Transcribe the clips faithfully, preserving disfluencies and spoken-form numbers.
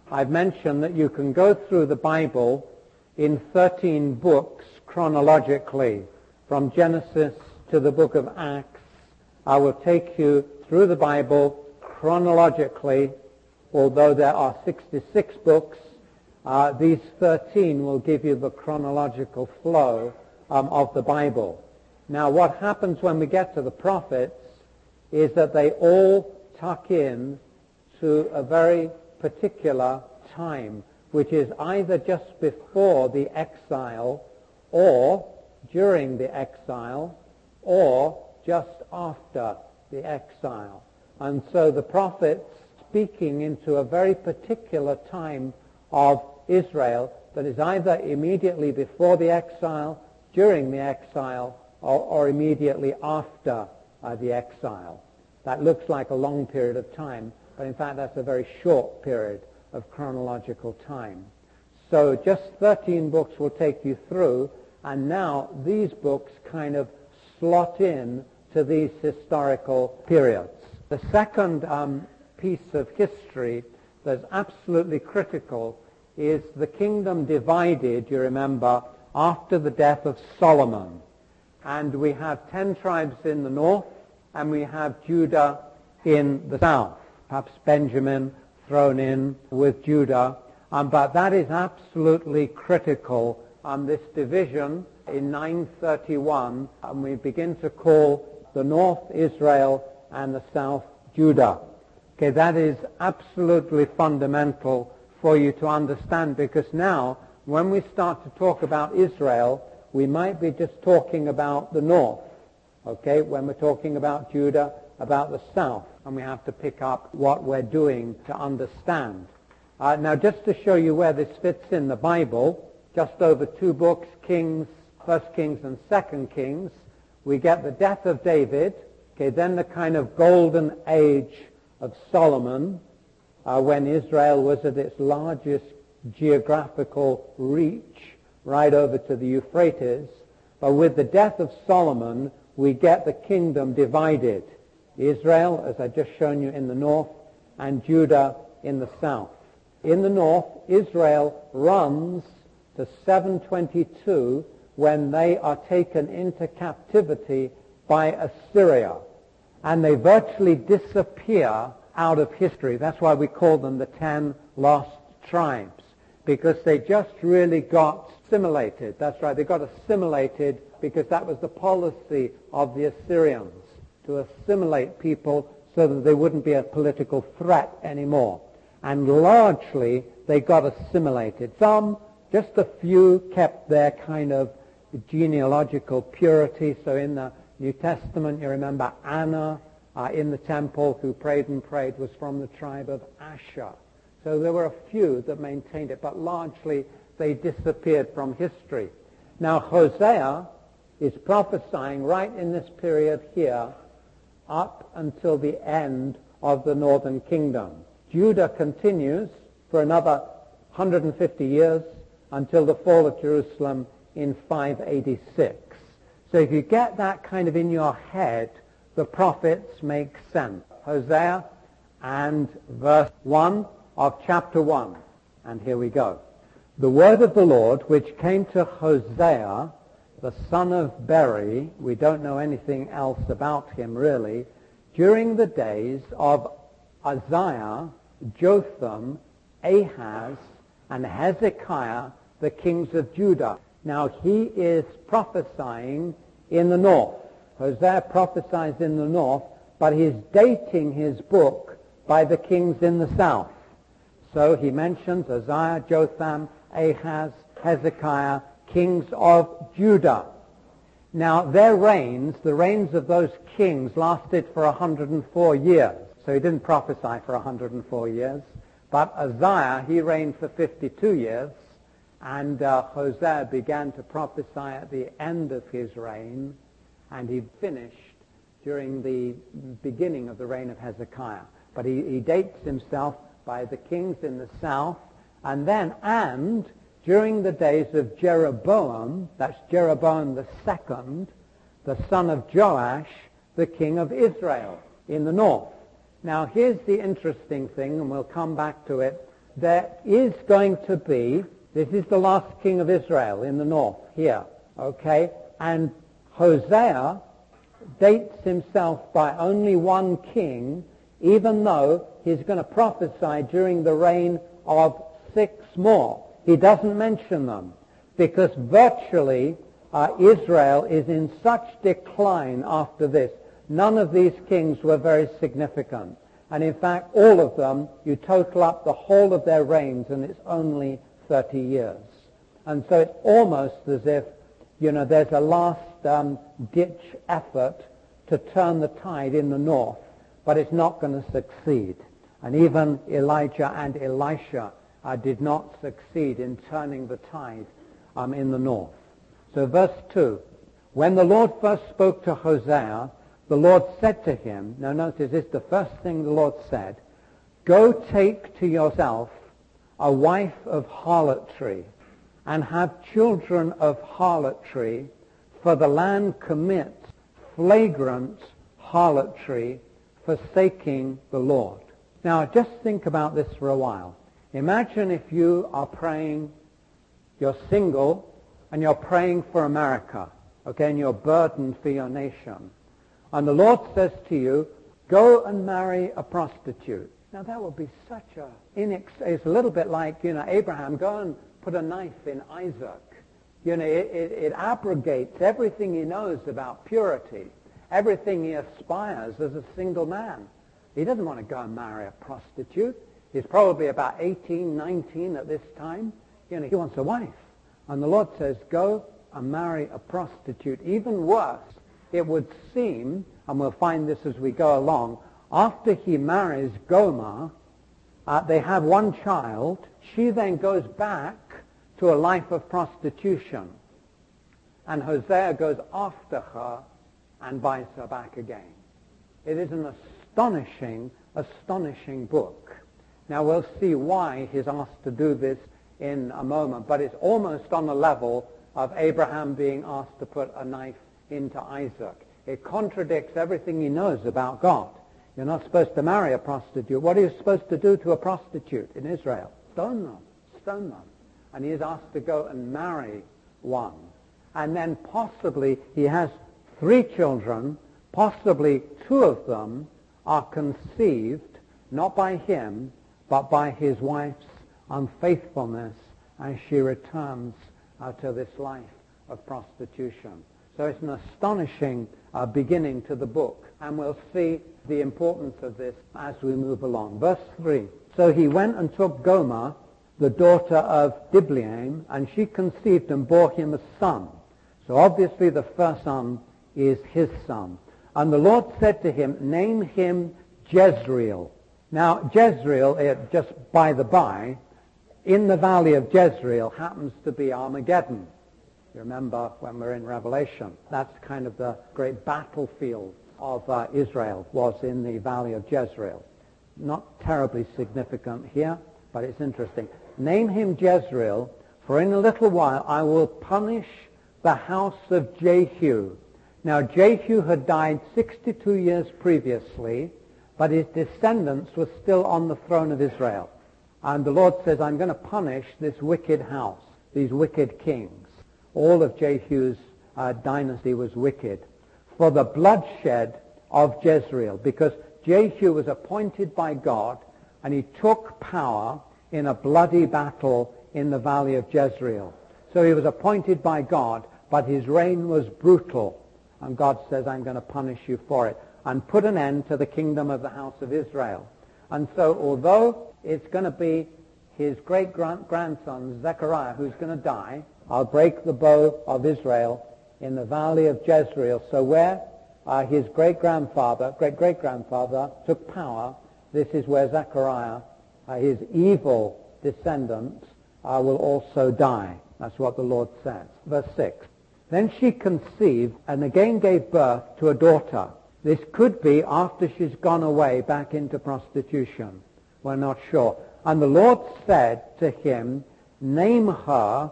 I've mentioned that you can go through the Bible in thirteen books chronologically, from Genesis to the book of Acts. I will take you through the Bible chronologically. Although there are sixty-six books, uh, these thirteen will give you the chronological flow um, of the Bible. Now, what happens when we get to the prophets is that they all tuck in to a very particular time, which is either just before the exile or during the exile or just after the exile. And so the prophets speaking into a very particular time of Israel that is either immediately before the exile, during the exile, or, or immediately after uh, the exile. That looks like a long period of time, but in fact that's a very short period of chronological time. So just thirteen books will take you through, and now these books kind of slot in to these historical periods. The second um, piece of history that's absolutely critical is the kingdom divided, you remember, after the death of Solomon. And we have ten tribes in the north, and we have Judah in the south. Perhaps Benjamin thrown in with Judah. Um, but that is absolutely critical on this division in nine thirty-one, and we begin to call the north Israel and the south Judah. Okay, that is absolutely fundamental for you to understand, because now when we start to talk about Israel, we might be just talking about the north. Okay, when we're talking about Judah, about the south, and we have to pick up what we're doing to understand. Uh, now, just to show you where this fits in the Bible, just over two books, Kings, First Kings and Second Kings, we get the death of David, okay, then the kind of golden age of Solomon, uh, when Israel was at its largest geographical reach, right over to the Euphrates. But with the death of Solomon, we get the kingdom divided. Israel, as I've just shown you, in the north, and Judah in the south. In the north, Israel runs to seven twenty-two when they are taken into captivity by Assyria. And they virtually disappear out of history. That's why we call them the ten lost tribes, because they just really got assimilated. That's right, they got assimilated because that was the policy of the Assyrians, to assimilate people so that they wouldn't be a political threat anymore. And largely, they got assimilated. Some, just a few, kept their kind of genealogical purity. So in the New Testament, you remember Anna uh, in the temple who prayed and prayed was from the tribe of Asher. So there were a few that maintained it, but largely they disappeared from history. Now Hosea is prophesying right in this period here up until the end of the northern kingdom. Judah continues for another one hundred fifty years until the fall of Jerusalem in five eighty-six. So if you get that kind of in your head, the prophets make sense. Hosea and verse one of chapter one. And here we go. The word of the Lord which came to Hosea, the son of Beri, we don't know anything else about him really, during the days of Uzziah, Jotham, Ahaz, and Hezekiah, the kings of Judah. Now he is prophesying in the north. Hosea prophesies in the north, but he's dating his book by the kings in the south. So he mentions Uzziah, Jotham, Ahaz, Hezekiah, kings of Judah. Now their reigns, the reigns of those kings, lasted for one hundred four years. So he didn't prophesy for one hundred four years. But Uzziah, he reigned for fifty-two years. And uh, Hosea began to prophesy at the end of his reign, and he finished during the beginning of the reign of Hezekiah. But he, he dates himself by the kings in the south, and then, and during the days of Jeroboam, that's Jeroboam the second, the son of Joash, the king of Israel, in the north. Now here's the interesting thing, and we'll come back to it there is going to be, this is the last king of Israel in the north here, okay? And Hosea dates himself by only one king, even though he's going to prophesy during the reign of six more. He doesn't mention them because virtually uh, Israel is in such decline after this. None of these kings were very significant. And in fact, all of them, you total up the whole of their reigns and it's only thirty years. And so it's almost as if, you know, there's a last um, ditch effort to turn the tide in the north, but it's not going to succeed. And even Elijah and Elisha uh, did not succeed in turning the tide um, in the north. So verse two, when the Lord first spoke to Hosea, the Lord said to him, now notice this is the first thing the Lord said, go take to yourself a wife of harlotry and have children of harlotry, for the land commits flagrant harlotry, forsaking the Lord. Now just think about this for a while. Imagine if you are praying, you're single, and you're praying for America, okay, and you're burdened for your nation. And the Lord says to you, go and marry a prostitute. Now that would be such a, inex- it's a little bit like, you know, Abraham, go and put a knife in Isaac. You know, it, it, it abrogates everything he knows about purity, everything he aspires as a single man. He doesn't want to go and marry a prostitute. He's probably about eighteen, nineteen at this time. You know, he wants a wife. And the Lord says, go and marry a prostitute. Even worse, it would seem, and we'll find this as we go along, after he marries Gomer, uh, they have one child. She then goes back to a life of prostitution. And Hosea goes after her and buys her back again. It is an astonishing, astonishing book. Now we'll see why he's asked to do this in a moment, but it's almost on the level of Abraham being asked to put a knife into Isaac. It contradicts everything he knows about God. You're not supposed to marry a prostitute. What are you supposed to do to a prostitute in Israel? Stone them. Stone them. And he is asked to go and marry one. And then possibly he has three children, possibly two of them are conceived, not by him, but by his wife's unfaithfulness as she returns uh, to this life of prostitution. So it's an astonishing uh, beginning to the book, and we'll see the importance of this as we move along. Verse three, so he went and took Gomer, the daughter of Diblaim, and she conceived and bore him a son. So obviously the first son is his son. And the Lord said to him, name him Jezreel. Now Jezreel, it, just by the by, in the valley of Jezreel happens to be Armageddon. You remember when we're in Revelation, that's kind of the great battlefield of uh, Israel, was in the valley of Jezreel. Not terribly significant here, but it's interesting. Name him Jezreel, for in a little while I will punish the house of Jehu. Now Jehu had died sixty-two years previously, but his descendants were still on the throne of Israel. And the Lord says, I'm going to punish this wicked house, these wicked kings. All of Jehu's uh, dynasty was wicked. For the bloodshed of Jezreel, because Jehu was appointed by God, and he took power in a bloody battle in the valley of Jezreel. So he was appointed by God, but his reign was brutal. And God says, I'm going to punish you for it, and put an end to the kingdom of the house of Israel. And so although it's going to be his great-grandson, Zechariah, who's going to die, I'll break the bow of Israel in the valley of Jezreel. So where uh, his great-grandfather, great-great-grandfather took power, this is where Zechariah, uh, his evil descendants, uh, will also die. That's what the Lord says. Verse six. Then she conceived and again gave birth to a daughter. This could be after she's gone away back into prostitution. We're not sure. And the Lord said to him, name her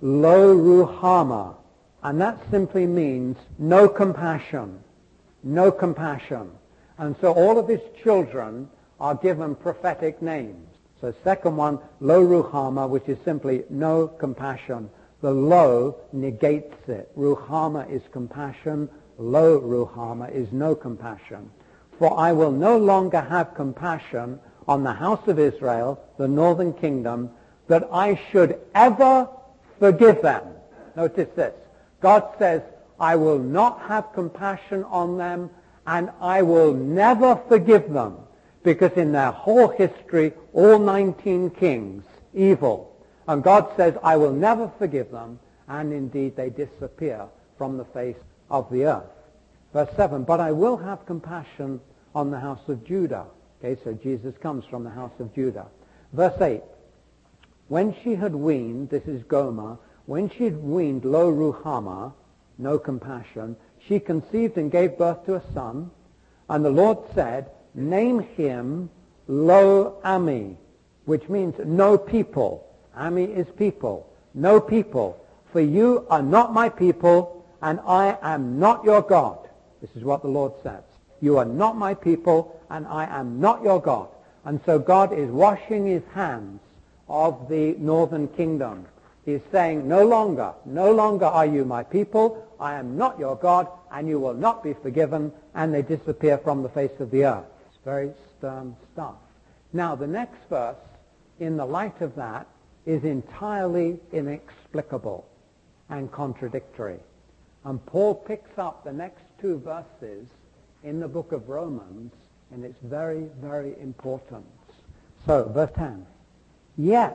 Lo-Ruhamah. And that simply means no compassion. No compassion. And so all of his children are given prophetic names. So second one, lo ruhama, which is simply no compassion. The lo negates it. Ruhama is compassion. Lo ruhama is no compassion. For I will no longer have compassion on the house of Israel, the northern kingdom, that I should ever forgive them. Notice this. God says, I will not have compassion on them, and I will never forgive them, because in their whole history, all nineteen kings, evil. And God says, I will never forgive them, and indeed they disappear from the face of the earth. Verse seven, but I will have compassion on the house of Judah. Okay, so Jesus comes from the house of Judah. Verse eight, when she had weaned, this is Gomer, when she had weaned lo ruhama, no compassion, she conceived and gave birth to a son, and the Lord said, name him Lo Ami, which means no people. Ami is people. No people. For you are not my people, and I am not your God. This is what the Lord says. You are not my people, and I am not your God. And so God is washing his hands of the northern kingdom. He's saying, no longer, no longer are you my people, I am not your God, and you will not be forgiven, and they disappear from the face of the earth. It's very stern stuff. Now, the next verse, in the light of that, is entirely inexplicable and contradictory. And Paul picks up the next two verses in the book of Romans, and it's very, very important. So, verse ten. Yet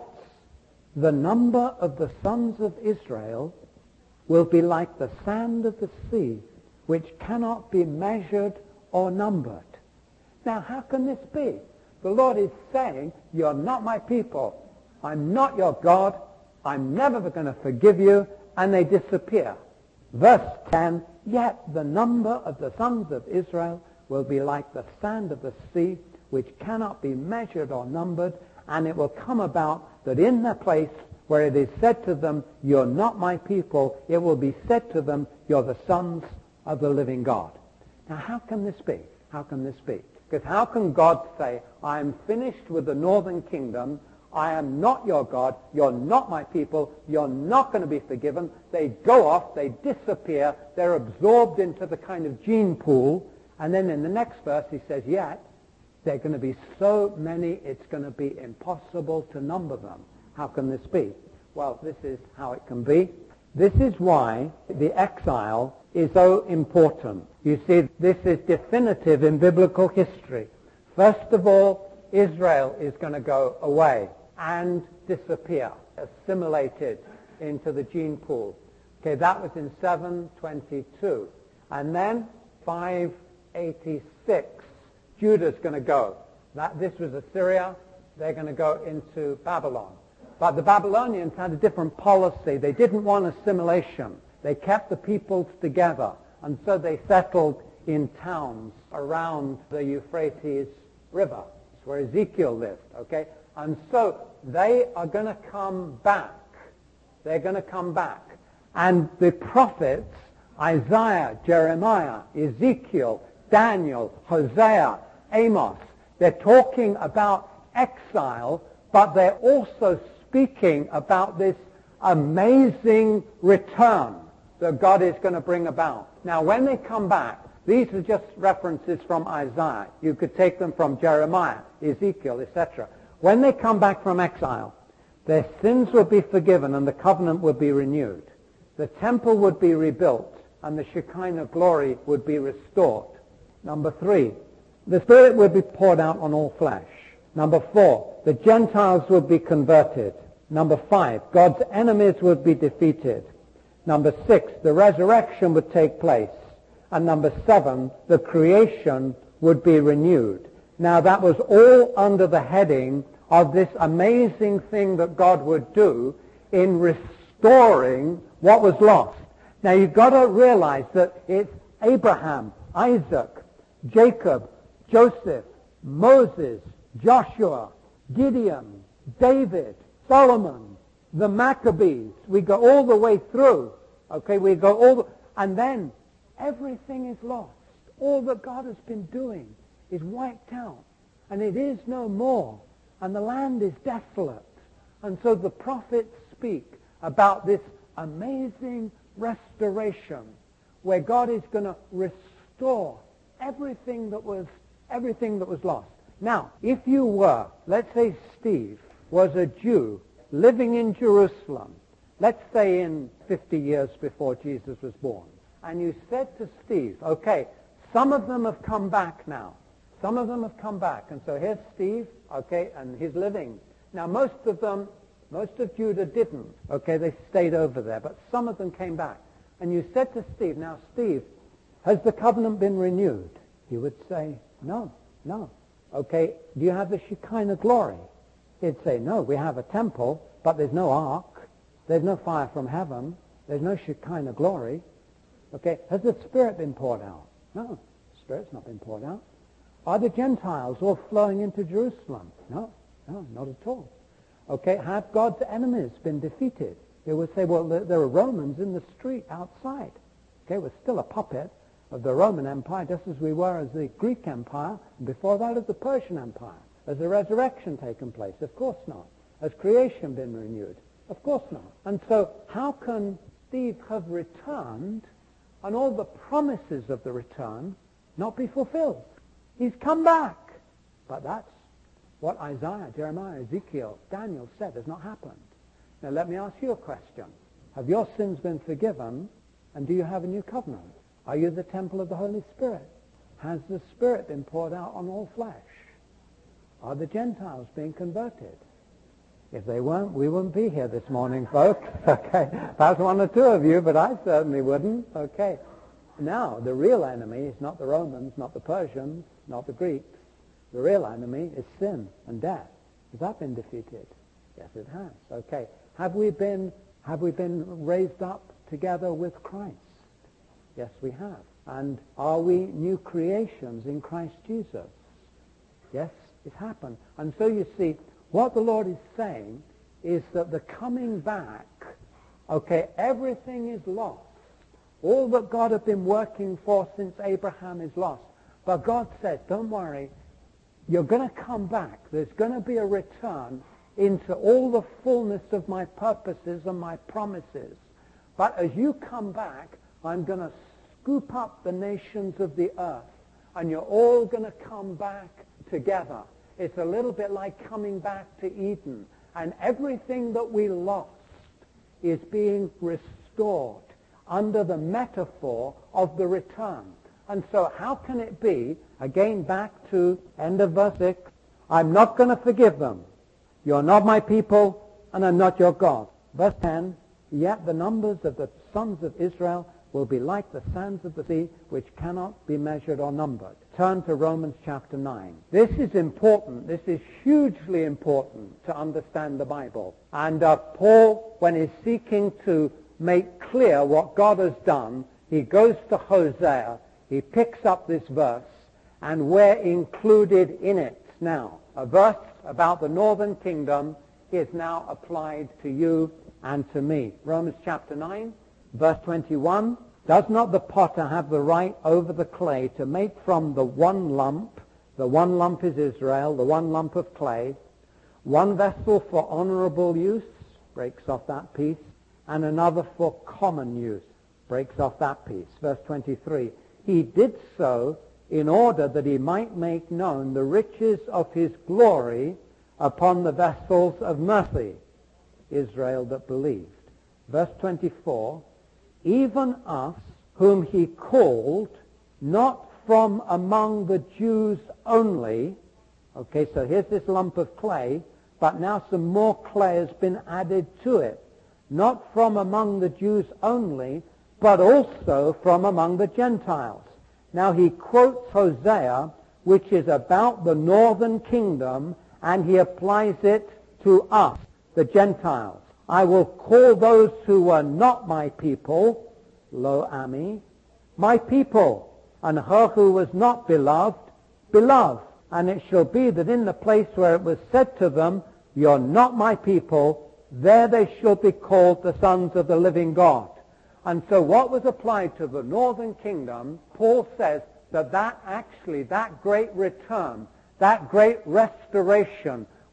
the number of the sons of Israel will be like the sand of the sea, which cannot be measured or numbered. Now, how can this be? The Lord is saying, you're not my people. I'm not your God. I'm never going to forgive you. And they disappear. Verse ten, yet the number of the sons of Israel will be like the sand of the sea, which cannot be measured or numbered. And it will come about that in the place where it is said to them, you're not my people, it will be said to them, you're the sons of the living God. Now, how can this be? How can this be? Because how can God say, I am finished with the northern kingdom, I am not your God, you're not my people, you're not going to be forgiven. They go off, they disappear, they're absorbed into the kind of gene pool, and then in the next verse he says, yet they're going to be so many, it's going to be impossible to number them. How can this be? Well, this is how it can be. This is why the exile is so important. You see, this is definitive in biblical history. First of all, Israel is going to go away and disappear, assimilated into the gene pool. Okay, that was in seven twenty-two. And then five eighty-six, Judah's going to go. That, this was Assyria. They're going to go into Babylon. But the Babylonians had a different policy. They didn't want assimilation. They kept the peoples together. And so they settled in towns around the Euphrates River. It's where Ezekiel lived, okay? And so they are going to come back. They're going to come back. And the prophets, Isaiah, Jeremiah, Ezekiel, Daniel, Hosea, Amos, they're talking about exile, but they're also speaking about this amazing return that God is going to bring about. Now, when they come back, these are just references from Isaiah. You could take them from Jeremiah, Ezekiel, et cetera. When they come back from exile, their sins will be forgiven and the covenant will be renewed. The temple would be rebuilt and the Shekinah glory would be restored. Number three, the Spirit would be poured out on all flesh. Number four, the Gentiles would be converted. Number five, God's enemies would be defeated. Number six, the resurrection would take place. And number seven, the creation would be renewed. Now, that was all under the heading of this amazing thing that God would do in restoring what was lost. Now, you've got to realize that it's Abraham, Isaac, Jacob, Joseph, Moses, Joshua, Gideon, David, Solomon, the Maccabees. We go all the way through. Okay, we go all the... And then everything is lost. All that God has been doing is wiped out. And it is no more. and the land is desolate. And so the prophets speak about this amazing restoration where God is going to restore everything that was everything that was lost. Now, if you were, let's say Steve was a Jew living in Jerusalem, let's say in fifty years before Jesus was born, and you said to Steve, okay, some of them have come back now. Some of them have come back. And so here's Steve, okay, and he's living. Now, most of them, most of Judah didn't. Okay, they stayed over there. But some of them came back. And you said to Steve, now, Steve, has the covenant been renewed? He would say, no, no. Okay, do you have the Shekinah glory? He'd say, no, we have a temple, but there's no ark. There's no fire from heaven. There's no Shekinah glory. Okay, has the Spirit been poured out? No, the Spirit's not been poured out. Are the Gentiles all flowing into Jerusalem? No, no, not at all. Okay, have God's enemies been defeated? They would say, well, there are Romans in the street outside. Okay, we're still a puppet of the Roman Empire, just as we were as the Greek Empire, and before that of the Persian Empire. Has the resurrection taken place? Of course not. Has creation been renewed? Of course not. And so how can Steve have returned and all the promises of the return not be fulfilled? He's come back. But that's what Isaiah, Jeremiah, Ezekiel, Daniel said has not happened. Now let me ask you a question. Have your sins been forgiven, and do you have a new covenant? Are you the temple of the Holy Spirit? Has the Spirit been poured out on all flesh? Are the Gentiles being converted? If they weren't, we wouldn't be here this morning, folks. Okay, perhaps one or two of you, but I certainly wouldn't. Okay. Now, the real enemy is not the Romans, not the Persians, not the Greeks. The real enemy is sin and death. Has that been defeated? Yes, it has. Okay. Have we been, have we been raised up together with Christ? Yes, we have. And are we new creations in Christ Jesus? Yes, it's happened. And so you see, what the Lord is saying is that the coming back, okay, everything is lost. All that God had been working for since Abraham is lost. But God says, don't worry, you're going to come back. There's going to be a return into all the fullness of my purposes and my promises. But as you come back, I'm going to scoop up the nations of the earth, and you're all going to come back together. It's a little bit like coming back to Eden, and everything that we lost is being restored under the metaphor of the return. And so how can it be, again back to end of verse six, I'm not going to forgive them. You're not my people, and I'm not your God. Verse ten, yet the numbers of the sons of Israel will be like the sands of the sea, which cannot be measured or numbered. Turn to Romans chapter nine. This is important. This is hugely important to understand the Bible. And uh, Paul, when he's seeking to make clear what God has done, he goes to Hosea, he picks up this verse, and we're included in it now. A verse about the northern kingdom is now applied to you and to me. Romans chapter nine, verse twenty-one, does not the potter have the right over the clay to make from the one lump, the one lump is Israel, the one lump of clay, one vessel for honorable use, breaks off that piece, and another for common use, breaks off that piece. Verse twenty-three, he did so in order that he might make known the riches of his glory upon the vessels of mercy, Israel that believed. Verse twenty-four, even us whom he called, not from among the Jews only. Okay, so here's this lump of clay, but now some more clay has been added to it. Not from among the Jews only, but also from among the Gentiles. Now he quotes Hosea, which is about the northern kingdom, and he applies it to us, the Gentiles. I will call those who were not my people, Lo Ami, my people, and her who was not beloved, beloved. And it shall be that in the place where it was said to them, you're not my people, there they shall be called the sons of the living God. And so what was applied to the northern kingdom, Paul says that that actually, that great return, that great restoration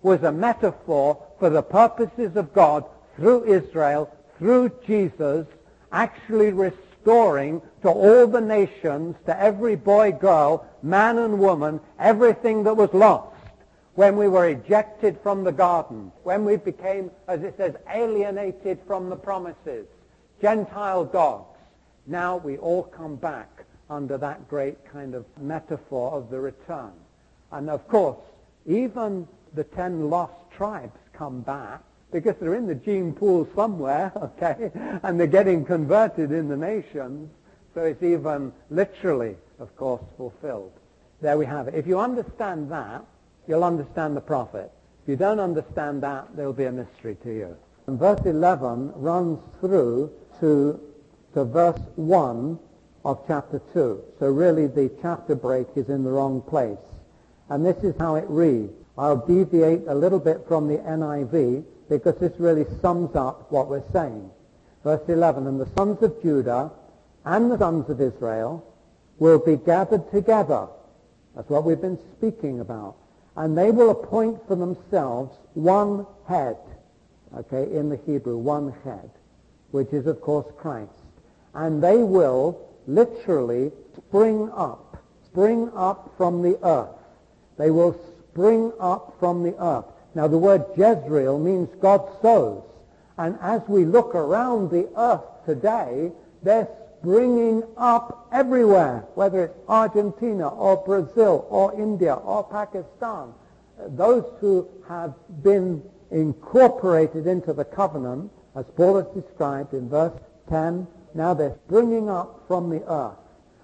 was a metaphor for the purposes of God through Israel, through Jesus, actually restoring to all the nations, to every boy, girl, man and woman, everything that was lost when we were ejected from the garden, when we became, as it says, alienated from the promises, Gentile dogs. Now we all come back under that great kind of metaphor of the return. And of course, even the ten lost tribes come back because they're in the gene pool somewhere, okay, and they're getting converted in the nations. So it's even literally, of course, fulfilled. There we have it. If you understand that, you'll understand the prophet. If you don't understand that, there'll be a mystery to you. And verse eleven runs through to, to verse one of chapter two. So really the chapter break is in the wrong place. And this is how it reads. I'll deviate a little bit from the N I V because this really sums up what we're saying. Verse eleven, and the sons of Judah and the sons of Israel will be gathered together. That's what we've been speaking about. And they will appoint for themselves one head, okay, in the Hebrew, one head, which is, of course, Christ. And they will literally spring up, spring up from the earth. They will spring up from the earth. Now, the word Jezreel means God sows. And as we look around the earth today, they're springing up everywhere, whether it's Argentina or Brazil or India or Pakistan. Those who have been incorporated into the covenant, as Paul has described in verse ten, now they're springing up from the earth.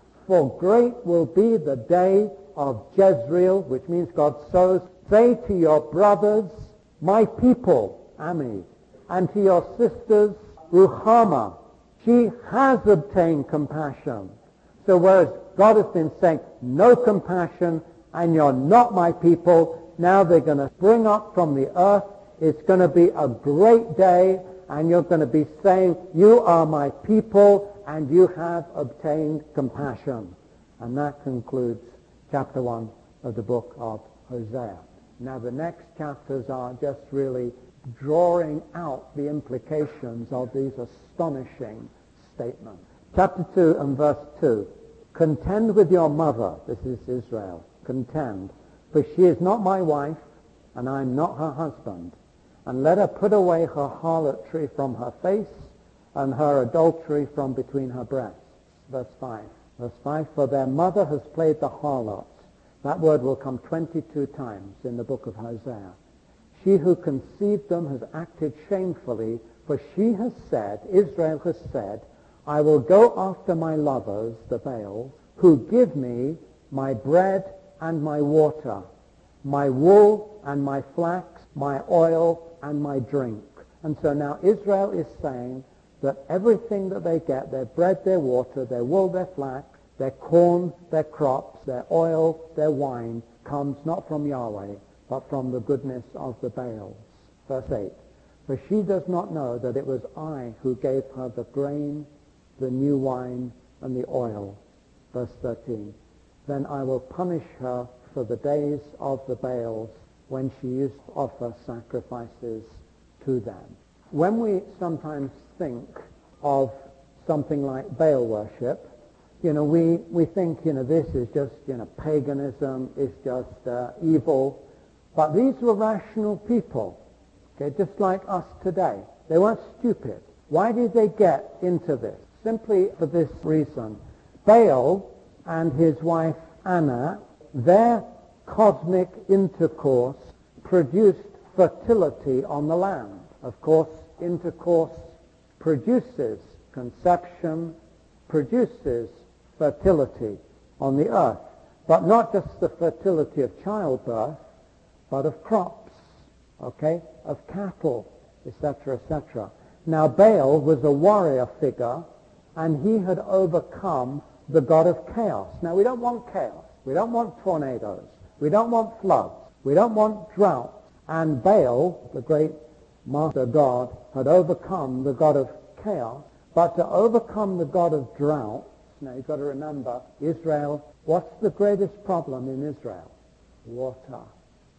For great will be the day of Jezreel, which means God sows. Say to your brothers, my people, Ami, and to your sisters, Ruhamah, she has obtained compassion. So whereas God has been saying, no compassion, and you're not my people, now they're going to spring up from the earth. It's going to be a great day, and you're going to be saying, you are my people, and you have obtained compassion. And that concludes chapter one of the book of Hosea. Now the next chapters are just really drawing out the implications of these astonishing statements. Chapter two and verse two. Contend with your mother, this is Israel, contend, for she is not my wife, and I am not her husband. And let her put away her harlotry from her face, and her adultery from between her breasts. Verse five. Verse five, for their mother has played the harlot. That word will come twenty-two times in the book of Hosea. She who conceived them has acted shamefully, for she has said, Israel has said, I will go after my lovers, the Baals, who give me my bread and my water, my wool and my flax, my oil and my drink. And so now Israel is saying that everything that they get, their bread, their water, their wool, their flax, their corn, their crops, their oil, their wine, comes not from Yahweh, but from the goodness of the Baals. Verse eight. For she does not know that it was I who gave her the grain, the new wine, and the oil. Verse thirteen. Then I will punish her for the days of the Baals when she used to offer sacrifices to them. When we sometimes think of something like Baal worship, you know, we, we think, you know, this is just, you know, paganism, it's just uh, evil. But these were rational people, okay, just like us today. They weren't stupid. Why did they get into this? Simply for this reason. Baal and his wife Anna, their cosmic intercourse produced fertility on the land. Of course, intercourse produces conception, produces fertility on the earth. But not just the fertility of childbirth, but of crops, okay, of cattle, et cetera, et cetera. Now Baal was a warrior figure, and he had overcome the god of chaos. Now we don't want chaos. We don't want tornadoes. We don't want floods. We don't want drought. And Baal, the great master god, had overcome the god of chaos. But to overcome the god of drought, now you've got to remember, Israel, what's the greatest problem in Israel? Water.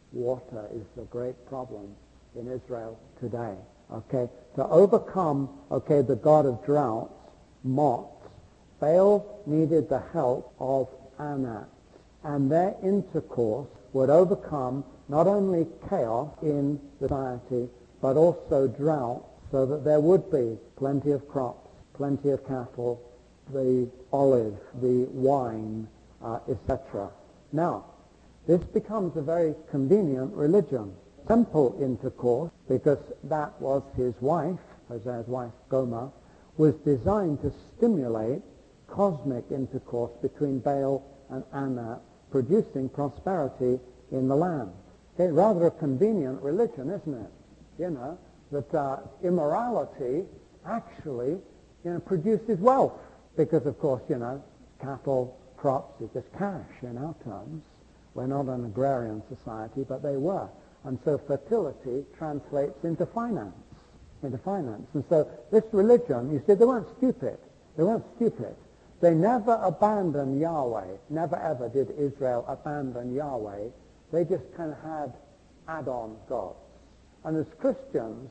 Water is the great problem in Israel today. Okay, to overcome, okay, the god of droughts, moths, Baal needed the help of Anat, and their intercourse would overcome not only chaos in society, but also drought, so that there would be plenty of crops, plenty of cattle, the olive, the wine, uh, et cetera. Now, this becomes a very convenient religion. Simple intercourse, because that was his wife, Hosea's wife Gomer, was designed to stimulate cosmic intercourse between Baal and Anat, producing prosperity in the land. Okay, rather a convenient religion, isn't it? You know, that uh, immorality actually, you know, produces wealth. Because, of course, you know, cattle, crops is just cash in our terms. We're not an agrarian society, but they were. And so fertility translates into finance, into finance. And so this religion, you see, they weren't stupid. They weren't stupid. They never abandoned Yahweh. Never ever did Israel abandon Yahweh. They just kind of had add-on gods. And as Christians,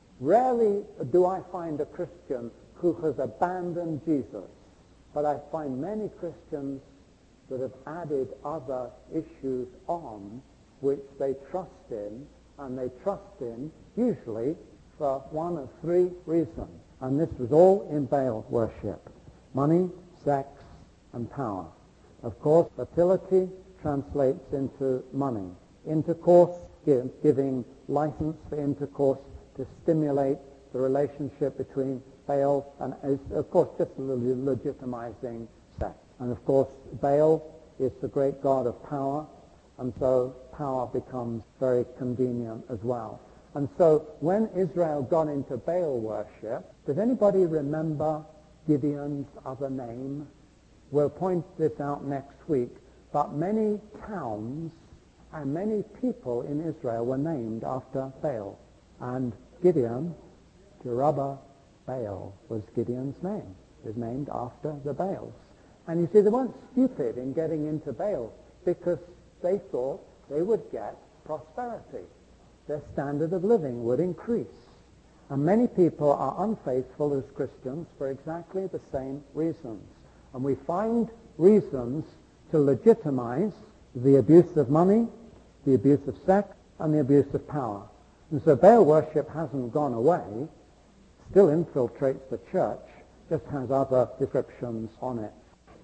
rarely do I find a Christian who has abandoned Jesus. But I find many Christians that have added other issues on which they trust in, and they trust in usually for one of three reasons. And this was all in Baal worship: money, sex, and power. Of course, fertility translates into money. Intercourse, give, giving license for intercourse to stimulate the relationship between Baal and, of course, just legitimizing sex. And of course, Baal is the great god of power, and so power becomes very convenient as well. And so when Israel got into Baal worship, does anybody remember Gideon's other name? We'll point this out next week, but many towns and many people in Israel were named after Baal. And Gideon, Jerubbaal Baal, was Gideon's name. It was named after the Baals. And you see, they weren't stupid in getting into Baal because they thought they would get prosperity. Their standard of living would increase. And many people are unfaithful as Christians for exactly the same reasons. And we find reasons to legitimize the abuse of money, the abuse of sex, and the abuse of power. And so Baal worship hasn't gone away, still infiltrates the church, just has other descriptions on it.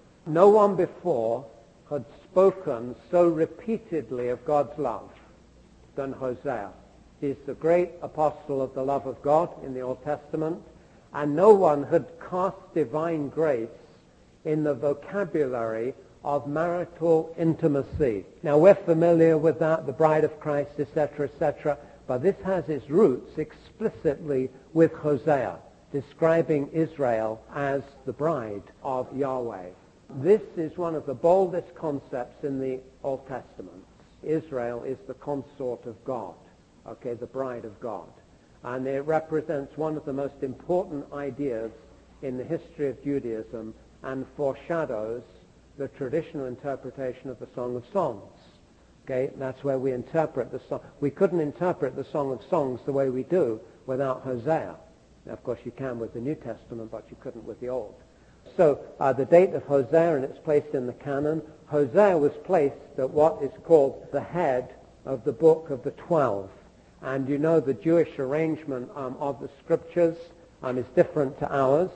No one before had spoken so repeatedly of God's love than Hosea. He's the great apostle of the love of God in the Old Testament, and no one had cast divine grace in the vocabulary of marital intimacy. Now, we're familiar with that, the bride of Christ, et cetera, et cetera, but this has its roots explicitly with Hosea, describing Israel as the bride of Yahweh. This is one of the boldest concepts in the Old Testament. Israel is the consort of God, okay, the bride of God. And it represents one of the most important ideas in the history of Judaism and foreshadows the traditional interpretation of the Song of Songs. Okay, that's where we interpret the song. We couldn't interpret the Song of Songs the way we do without Hosea. Now, of course, you can with the New Testament, but you couldn't with the Old. So uh, the date of Hosea, and it's placed in the canon. Hosea was placed at what is called the head of the book of the Twelve. And you know the Jewish arrangement um, of the scriptures um, is different to ours.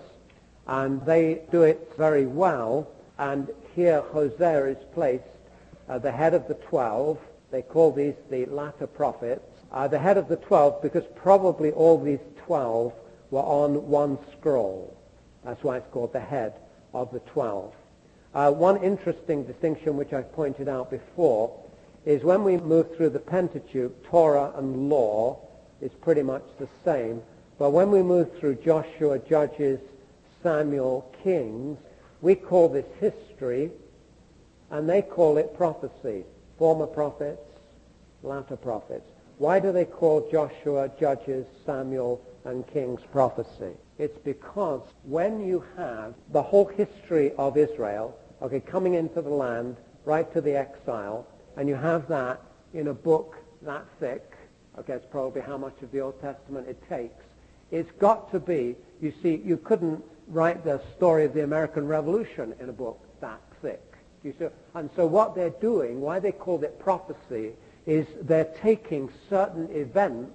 And they do it very well. And here Hosea is placed at the head of the Twelve. They call these the latter prophets. Uh, the head of the Twelve, because probably all these twelve were on one scroll. That's why it's called the head of the twelve. Uh, one interesting distinction which I've pointed out before is when we move through the Pentateuch, Torah and law is pretty much the same. But when we move through Joshua, Judges, Samuel, Kings, we call this history, and they call it prophecy. Former prophets, latter prophets. Why do they call Joshua, Judges, Samuel, and Kings prophecy? It's because when you have the whole history of Israel, okay, coming into the land, right to the exile, and you have that in a book that thick. Okay, it's probably how much of the Old Testament it takes. It's got to be, you see, you couldn't write the story of the American Revolution in a book that thick. You see? And so what they're doing, why they called it prophecy, is they're taking certain events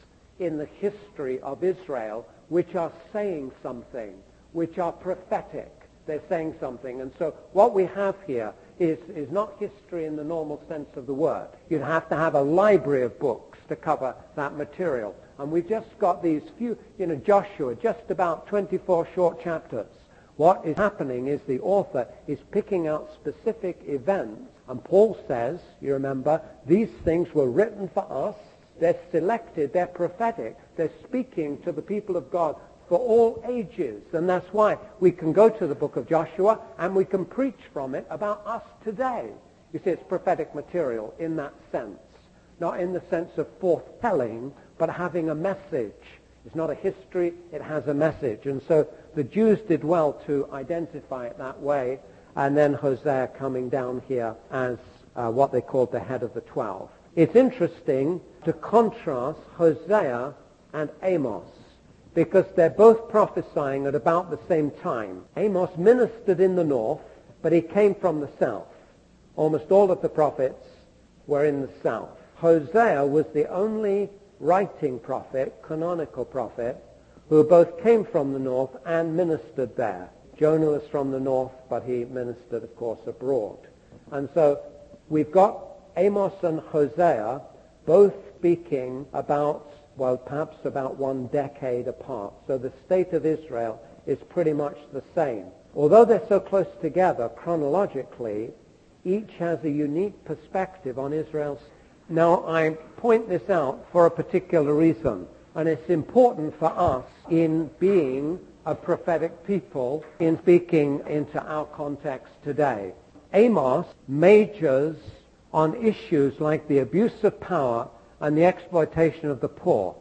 in the history of Israel which are saying something, which are prophetic. They're saying something. And so what we have here is, is not history in the normal sense of the word. You'd have to have a library of books to cover that material. And we've just got these few, you know, Joshua, just about twenty-four short chapters. What is happening is the author is picking out specific events. And Paul says, you remember, these things were written for us. They're selected. They're prophetic. They're speaking to the people of God for all ages. And that's why we can go to the book of Joshua and we can preach from it about us today. You see, it's prophetic material in that sense. Not in the sense of foretelling, but having a message. It's not a history, it has a message. And so the Jews did well to identify it that way. And then Hosea coming down here as uh, what they called the head of the twelve. It's interesting to contrast Hosea and Amos, because they're both prophesying at about the same time. Amos ministered in the north, but he came from the south. Almost all of the prophets were in the south. Hosea was the only writing prophet, canonical prophet, who both came from the north and ministered there. Jonah was from the north, but he ministered, of course, abroad. And so we've got Amos and Hosea both speaking about, well, perhaps about one decade apart. So the state of Israel is pretty much the same. Although they're so close together chronologically, each has a unique perspective on Israel's. Now, I point this out for a particular reason, and it's important for us in being a prophetic people, in speaking into our context today. Amos majors on issues like the abuse of power and the exploitation of the poor.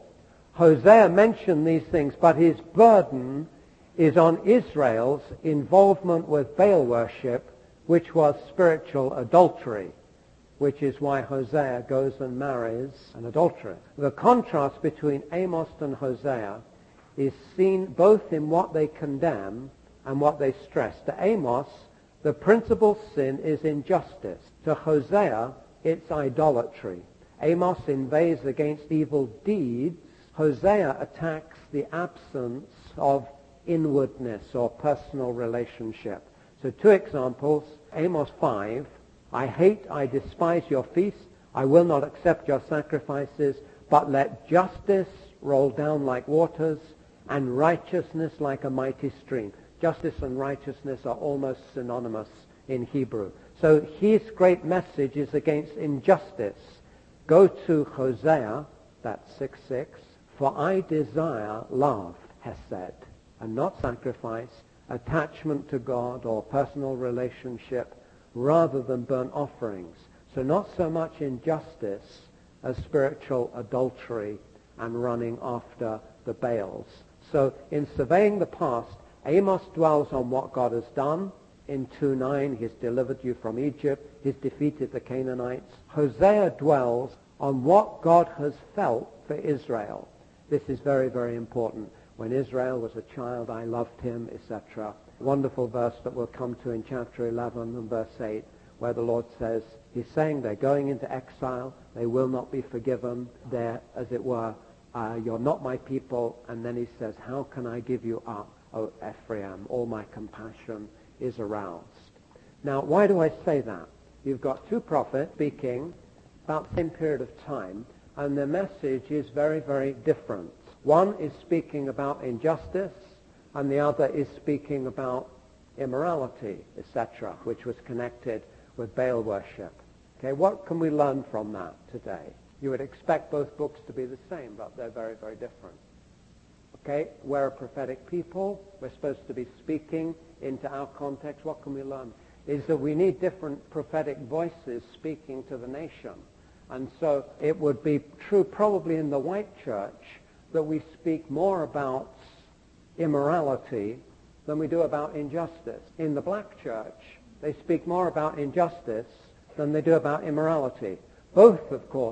Hosea mentioned these things, but his burden is on Israel's involvement with Baal worship, which was spiritual adultery, which is why Hosea goes and marries an adulteress. The contrast between Amos and Hosea is seen both in what they condemn and what they stress. To Amos, the principal sin is injustice. To Hosea, it's idolatry. Amos inveighs against evil deeds. Hosea attacks the absence of inwardness or personal relationship. So two examples, Amos five, I hate, I despise your feasts, I will not accept your sacrifices, but let justice roll down like waters and righteousness like a mighty stream. Justice and righteousness are almost synonymous in Hebrew. So his great message is against injustice. Go to Hosea, that's six six, for I desire love, hesed, and not sacrifice, attachment to God or personal relationship, rather than burnt offerings. So not so much injustice as spiritual adultery and running after the Baals. So in surveying the past, Amos dwells on what God has done. In two nine, he's delivered you from Egypt. He's defeated the Canaanites. Hosea dwells on what God has felt for Israel. This is very, very important. When Israel was a child, I loved him, et cetera. Wonderful verse that we'll come to in chapter eleven and verse eight, where the Lord says, he's saying they're going into exile, they will not be forgiven, they're, as it were, uh, you're not my people, and then he says, how can I give you up, O Ephraim? All my compassion is aroused. Now, why do I say that? You've got two prophets speaking about the same period of time, and their message is very, very different. One is speaking about injustice, and the other is speaking about immorality, et cetera, which was connected with Baal worship. Okay, what can we learn from that today? You would expect both books to be the same, but they're very, very different. Okay, we're a prophetic people. We're supposed to be speaking into our context. What can we learn? Is that we need different prophetic voices speaking to the nation. And so it would be true probably in the white church that we speak more about immorality than we do about injustice. In the black church, they speak more about injustice than they do about immorality. Both, of course,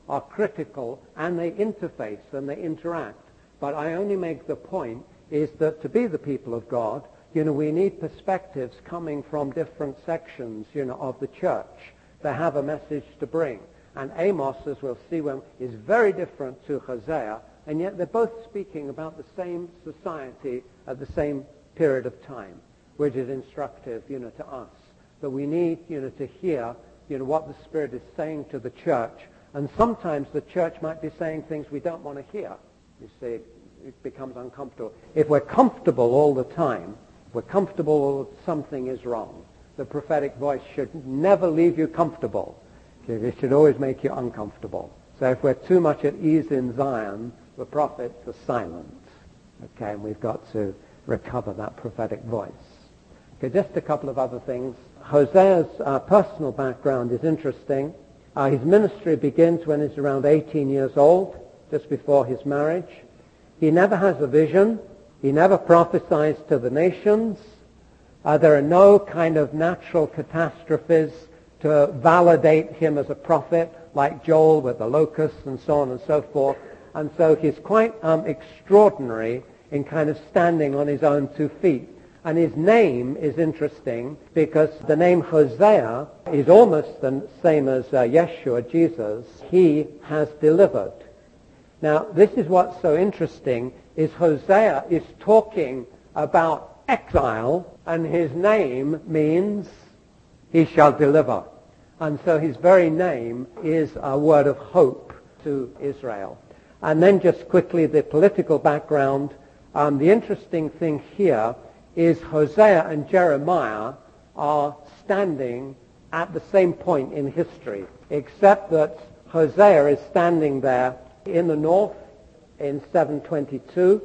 are critical, and they interface and they interact. But I only make the point is that to be the people of God, you know, we need perspectives coming from different sections, you know, of the church. They have a message to bring. And Amos, as we'll see, when, is very different to Hosea, and yet they're both speaking about the same society at the same period of time, which is instructive, you know, to us. That we need, you know, to hear, you know, what the Spirit is saying to the church. And sometimes the church might be saying things we don't want to hear. You see, it becomes uncomfortable. If we're comfortable all the time, we're comfortable that something is wrong. The prophetic voice should never leave you comfortable. It should always make you uncomfortable. So if we're too much at ease in Zion, the prophets are silent. Okay, and we've got to recover that prophetic voice. Okay, just a couple of other things. Hosea's uh, personal background is interesting. Uh, his ministry begins when he's around eighteen years old, just before his marriage. He never has a vision. He never prophesies to the nations. Uh, there are no kind of natural catastrophes to validate him as a prophet, like Joel with the locusts and so on and so forth. And so he's quite um, extraordinary in kind of standing on his own two feet. And his name is interesting because the name Hosea is almost the same as uh, Yeshua, Jesus. He has delivered. Now, this is what's so interesting, is Hosea is talking about exile, and his name means he shall deliver. And so his very name is a word of hope to Israel. And then just quickly, the political background. Um, the interesting thing here is Hosea and Jeremiah are standing at the same point in history, except that Hosea is standing there in the north in seven twenty-two,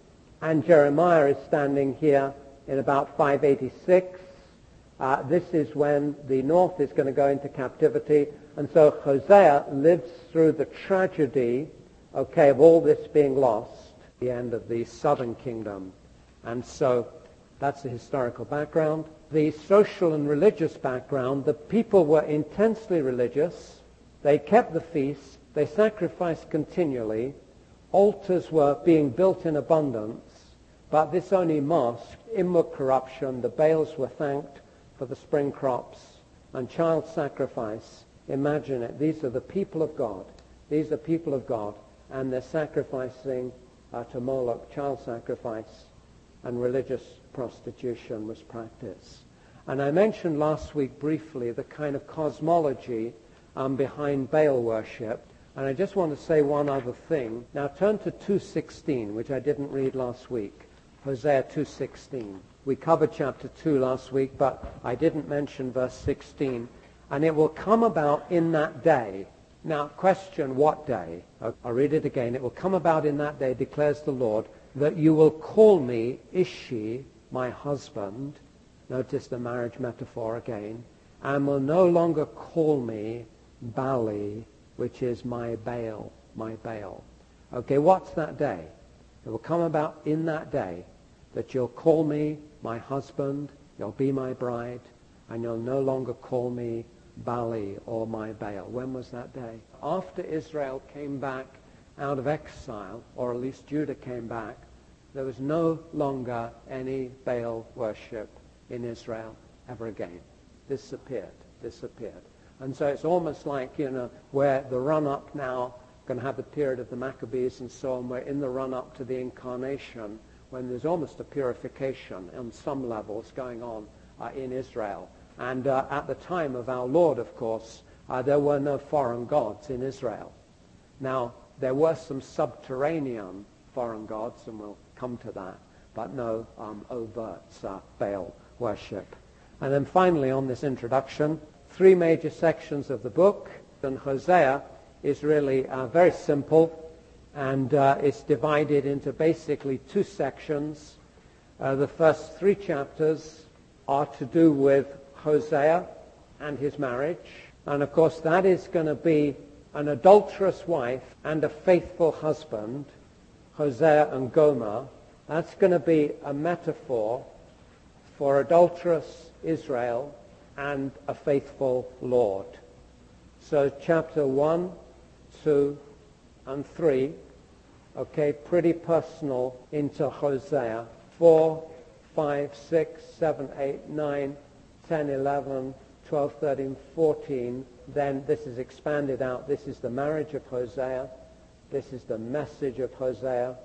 and Jeremiah is standing here in about five eighty-six. Uh, this is when the north is going to go into captivity, and so Hosea lives through the tragedy, okay, of all this being lost, the end of the southern kingdom. And so that's the historical background. The social and religious background, the people were intensely religious. They kept the feasts. They sacrificed continually. Altars were being built in abundance, but this only masked inward corruption. The Baals were thanked for the spring crops and child sacrifice. Imagine it. These are the people of God. These are people of God, and they're sacrificing uh, to Moloch. Child sacrifice and religious prostitution was practiced. And I mentioned last week briefly the kind of cosmology um, behind Baal worship. And I just want to say one other thing. Now turn to two sixteen, which I didn't read last week. Hosea two sixteen. We covered chapter two last week, but I didn't mention verse sixteen. And it will come about in that day. Now question, what day? I'll read it again. It will come about in that day, declares the Lord, that you will call me Ishi, my husband. Notice the marriage metaphor again. And will no longer call me Bali, which is my Baal, my Baal. Okay, what's that day? It will come about in that day that you'll call me my husband, you'll be my bride, and you'll no longer call me Bali or my Baal. When was that day? After Israel came back out of exile, or at least Judah came back, there was no longer any Baal worship in Israel ever again. Disappeared, disappeared. And so it's almost like, you know, where the run-up now, going to have the period of the Maccabees and so on, we're in the run-up to the incarnation, when there's almost a purification on some levels going on uh, in Israel. And uh, at the time of our Lord, of course, uh, there were no foreign gods in Israel. Now, there were some subterranean foreign gods, and we'll come to that, but no um, overt uh, Baal worship. And then finally, on this introduction, three major sections of the book. And Hosea is really uh, very simple, and uh, it's divided into basically two sections. Uh, the first three chapters are to do with Hosea and his marriage. And of course, that is going to be an adulterous wife and a faithful husband, Hosea and Gomer. That's going to be a metaphor for adulterous Israel and a faithful Lord. So chapter one two, and three. Okay, pretty personal into Hosea. four, five, six, seven, eight, nine, ten, eleven, twelve, thirteen, fourteen. Then this is expanded out. This is the marriage of Hosea. This is the message of Hosea.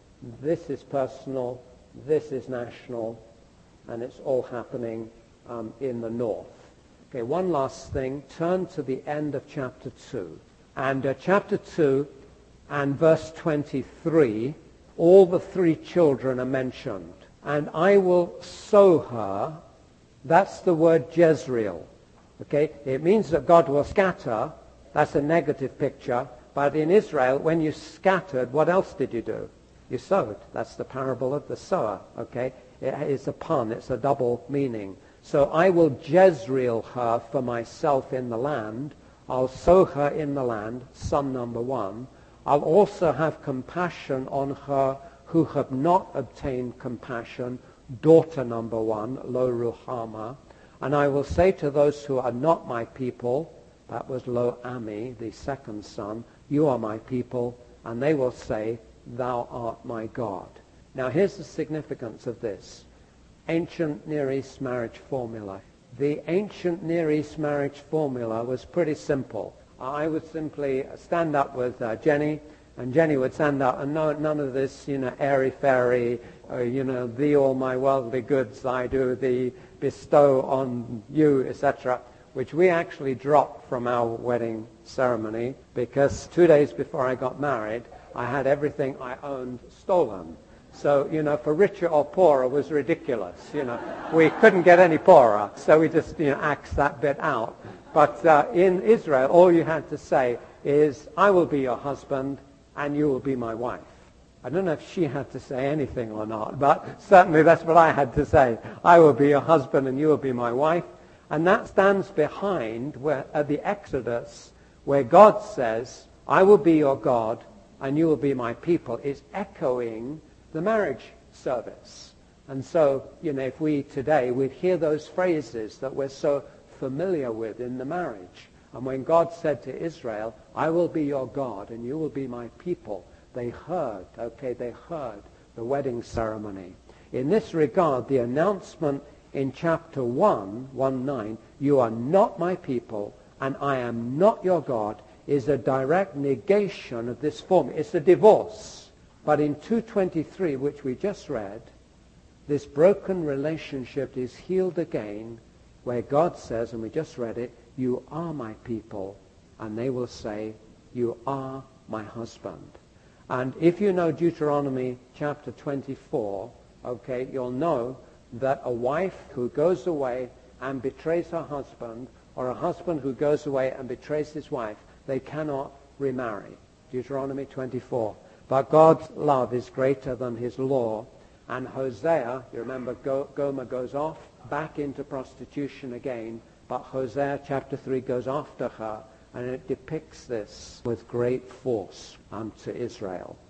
This is personal. This is national. And it's all happening um, in the north. Okay, one last thing. Turn to the end of chapter two. And uh, chapter two and verse twenty-three, all the three children are mentioned. And I will sow her. That's the word Jezreel. Okay, it means that God will scatter. That's a negative picture. But in Israel, when you scattered, what else did you do? You sowed. That's the parable of the sower. Okay, it's a pun. It's a double meaning. So I will Jezreel her for myself in the land. I'll sow her in the land, son number one. I'll also have compassion on her who have not obtained compassion, daughter number one, Lo Ruhama. And I will say to those who are not my people, that was Lo Ami, the second son, you are my people, and they will say, thou art my God. Now here's the significance of this. Ancient Near East marriage formula. The ancient Near East marriage formula was pretty simple. I would simply stand up with uh, Jenny, and Jenny would stand up, and no, none of this, you know, airy-fairy, uh, you know, thee all my worldly goods I do thee bestow on you, et cetera, which we actually dropped from our wedding ceremony because two days before I got married, I had everything I owned stolen. So, you know, for richer or poorer was ridiculous. You know, we couldn't get any poorer, so we just, you know, axed that bit out. But uh, in Israel, all you had to say is, I will be your husband and you will be my wife. I don't know if she had to say anything or not, but certainly that's what I had to say. I will be your husband and you will be my wife. And that stands behind where, at the Exodus, where God says, I will be your God and you will be my people. It's echoing the marriage service. And so, you know, if we today, we'd hear those phrases that we're so familiar with in the marriage. And when God said to Israel, I will be your God and you will be my people, they heard, okay, they heard the wedding ceremony. In this regard, the announcement in chapter one, one nine, you are not my people and I am not your God, is a direct negation of this form. It's a divorce. But in two twenty-three, which we just read, this broken relationship is healed again, where God says, and we just read it, you are my people, and they will say, you are my husband. And if you know Deuteronomy chapter twenty-four, okay, you'll know that a wife who goes away and betrays her husband, or a husband who goes away and betrays his wife, they cannot remarry. Deuteronomy twenty-four. But God's love is greater than his law. And Hosea, you remember Gomer goes off back into prostitution again, but Hosea chapter three goes after her, and it depicts this with great force unto Israel.